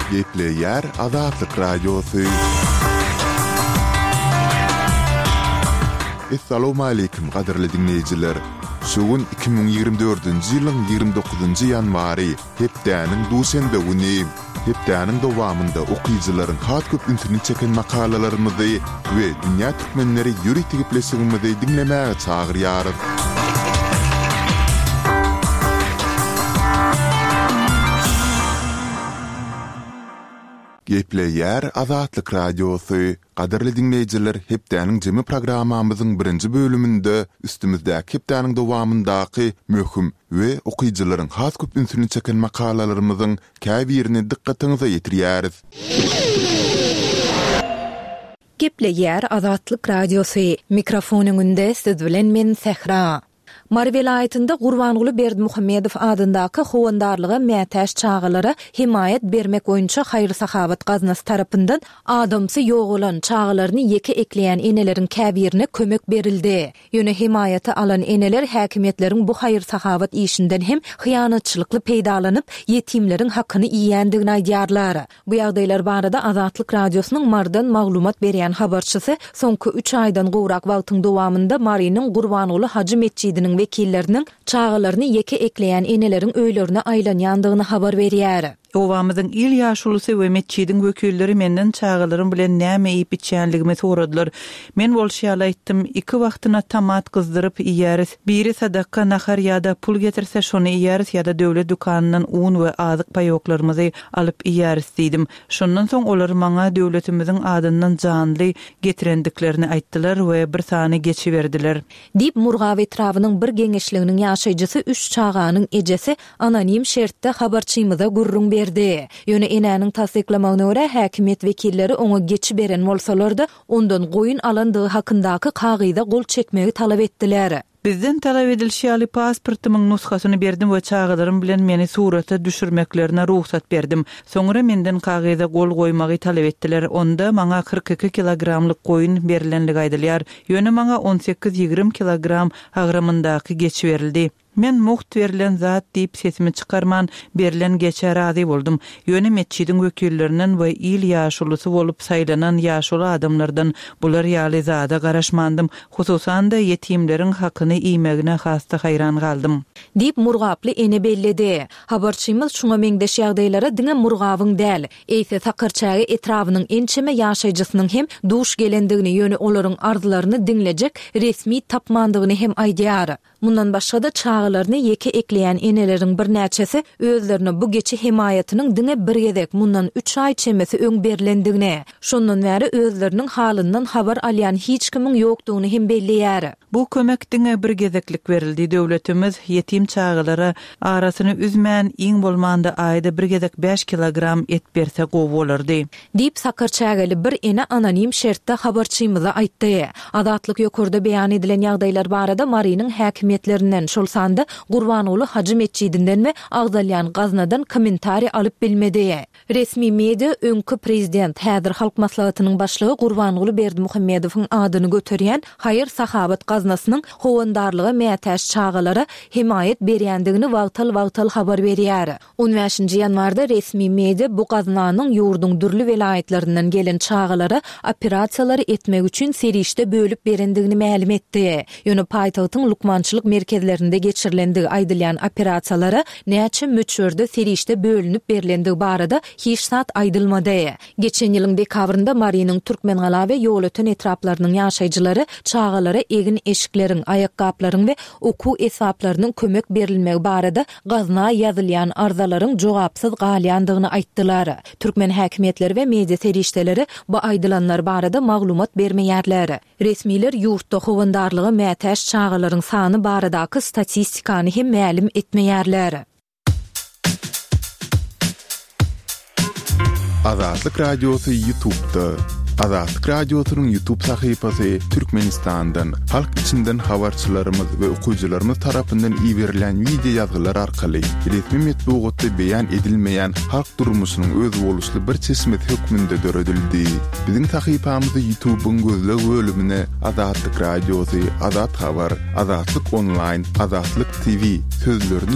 Gepleyer Azatlyk Radiosu. Assalamu alaykum gaderli dinleyijiler. Şugun 2024-nji ýylyň 29-njy ýanwary hepdäniň duşenbe güni. Hepdäniň dowamynda okuýjylaryň hat köp internet çeken makalalarymyzy we dünýä türkmenleri ýürütigi plesigimizi dinlemäge çagyrýar. Gepleyer Azatlyk Radiosu. Gaderli dinleyijiler, hepdäniň jemy programmamyzyň birinji bölüminde üstümizdäki hepdäniň dowamyndaky möhüm we okuýjylaryň has köp internet çeken makalalarymyzyň käbirini dikkatiňize ýetirýäris. Gepleyer Azatlyk Radiosu. Mikrofonuňynda siz bilen men Sehra. Mari vilayetinde Gurbanguly Berdimuhammedow adyndaky howandarlyga mätäş çağalara himayet bermek boýunça haýry sahabat gaznasy tarapyndan adamsy ýok bolan çağalaryny ýeke ekleýän eneleriň käbirine kömek berildi. Ýöne himayete alan eneler häkimetleriň bu haýry sahabat işinden hem hyýanatçylykly peýdalanyp ýetimleriň hakkyny iýýändigini aýdýarlar. Bu ýagdaýlar barada Azatlyk Radiosynyň mardan maglumat berýän habarçysy soňky 3 aýdan gowrak wagtyň dowamynda Marynyň Gurbanguly Hajy mesçidiniň wekilleriniň çağalaryny ýeke ekleýän eneleriň öýlerine aýlanýandygyny habar berýär. Owamyzyň il ýaşulysy we mesçidiň wekilleri menden çağalarym bilen näme iýip içýänligimi soradylar. Men bolşýala aýtdym, 2 wagtyna tamat kızdyryp iýäris. Biri sadaka nahar ýa-da pul getirse şonu iýäris ýa-da döwlet dukanynyň un we azyk paýoklarymyzy alyp iýäris diýdim. Şondan soň olar maňa döwletimiziň adyndan janly getirendiklerini aýtdylar we bir sany geçiberdiler. Dip Murgaw etrawynyň bir geňeşliginiň ýaşaýjysy 3 çağanyň ejesi anonim şertde habarçymyza gurrun berdi. Ýöne enäniň tasdiklamagyna görä häkimet wekilleri oňa geçi beren bolsalar-da ondan goýun alandygy hakyndaky kagyda gol çekmegi talap etdiler. Bizden talap edilşýäli pasportymyň nushasyny berdim we çağalarym bilen meni surata düşürmeklerine ruhsat berdim. Soňra menden kagyda gol goýmagy talap etdiler. Onda maňa 42 kilogramlyk goýun berilenligi aýdylýar. Ýöne maňa 18-20 kilogram agramyndaky geçi berildi. Men muht verilen zat diýip sesimi çykarman berilen geçe razy boldum. Ýöne mesçidiň wekillerinden we il ýaşulysy bolup saýlanan ýaşuly adamlardan bular ýaly zada garaşmandym. Hususan da ýetimleriň hakyny iýmegine hasta haýran galdym. Dip Murgaply ene belledi. Habarçymyz şuňa meňdeş ýagdaýlara diňe Murgawyň däl, eýse Sakyrçagy etrawynyň ençeme ýaşaýjysynyň hem duş gelendigini ýöne olaryň arzularyny diňlejek resmi tapmandygyny hem aýdýar. Mundan başga da çağalaryny ýeke ekleýän eneleriň bir näçesi özlerini bu geçi himayatynyň diňe bir gezek mundan 3 aý çemesi öň berilendigine, şondan bäri özleriniň halyndan habar alýan hiç kimiň ýokdugyny hem belliýär. Bu kömek diňe bir gezeklik berildi. Döwletimiz ýetim çağalara arasyny üzmän iň bolmanda aýda bir gezek 5 kilogram et berse gowy bolardy. Dip Sakyrçagyly bir ene anonim şertde habarçymyza aýtdy. Azatlyk ýokurda beýan edilen ýagdaýlar barada Marynyň häkimetlerinden şol sanda Gurbanguly Hajy mesçidinden we Agdalýan gaznadan kommentari alyp bilmedi. Resmi media öňkü prezident häzir halk maslahatynyň başlygy Gurbanguly Berdimuhammedowyň adyny göterýän haýır sahabat gaznasynyň howandarlyga mätäş çağalara himayet berýändigini wagtal habar berýär. 15-nji ýanwarda resmi media bu gaznanyň ýurduň dürli welaýetlerinden gelen çağalara operasiýalary etmek üçin serişde bölüp berendigini ma'lum etdi. Ýöne paýtagtyň lukmançylyk merkezlerinde geçirilendigi aýdylýan operasiýalary näçe möçörde serişde bölünip berilendigi barada hiç zat aýdylmady. Geçen ýylyň dekabrynda Marynyň Türkmengaly we ýol öten etraplarynyň ýaşaýjylary çağalara egin eşikleriň, aýakgaplaryň we oku esaplarynyň kömek berilmegi barada gazna ýazylýan arzalaryň jogapsyz galýandygyny aýtdylar. Türkmen häkimetleri we media serişdeleri bu aýdylanlar barada maglumat bermeýärler. Resmiler ýurtda howandarlygy mätäş çağalaryň sany baradaky statistikany hem ma'lum etmeýärler. Azatlyk Radiosu YouTube'da. Azatlyk Radiosynyň YouTube sahypasy Türkmenistandan, halk içinden habarçylarymyz we okuwçylarymyz tarapyndan iýerilen video ýazgylar arkaly resmi metbuatda beýan edilmeýän halk durmuşynyň öz boluşly bir çeşmet hökmünde döredildi. Biziň sahypamyzy YouTube'un gözleg bölümine Azatlyk Radiosu, Azat Habar, Azatlyk Online, Azatlyk TV sözlerini